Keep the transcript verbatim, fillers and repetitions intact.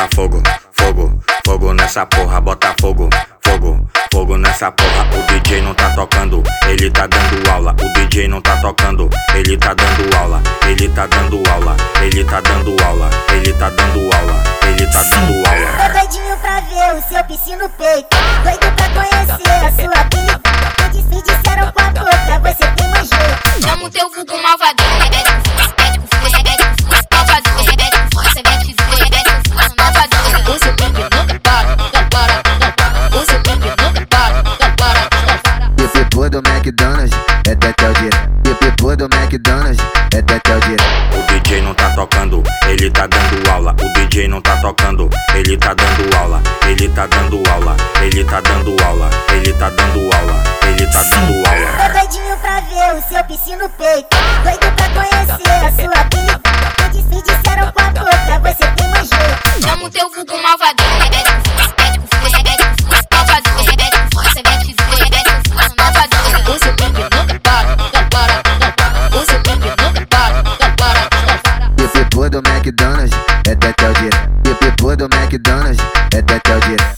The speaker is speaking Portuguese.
bota fogo, fogo, fogo nessa porra, bota fogo, fogo, fogo nessa porra. O D J não tá tocando, ele tá dando aula. O D J não tá tocando, ele tá dando aula. Ele tá dando aula, ele tá dando aula. Ele tá dando aula, ele tá dando aula. Tô doidinho pra ver o seu piscina no peito, doido pra conhecer a sua habilidade. Me disseram com a boca, você tem mais jeito. Chama o teu vulgo malvadão, mete com força, mete com força, mete com força, malvadão, mete com força, mete com força, mete com força, malvadão. O seu pique nunca para, não para, não para. O seu pique nunca para, não para, não para. E depois do McDonald's, é Tetel direto. E depois do McDonald's, é Tetel direto. O D J não tá tocando, ele tá dando aula. O D J não tá tocando, ele tá dando aula. Ele tá dando aula, ele tá dando aula. Ele tá dando aula, ele tá dando aula. Tô doidinho pra ver o seu piscina no peito, doido pra conhecer a sua habilidade. Me disseram com a boca, você tem mais jeito. Chama o teu vulgo malvadão, mete com força, mete com força, mete com força, malvadão, mete com força, mete com força, mete com força, malvadão. O seu pique nunca para, não para, não para. O seu pique nunca para, não para, não para. E depois do McDonald's, é Tetel direto. E depois do McDonald's, é Tetel direto.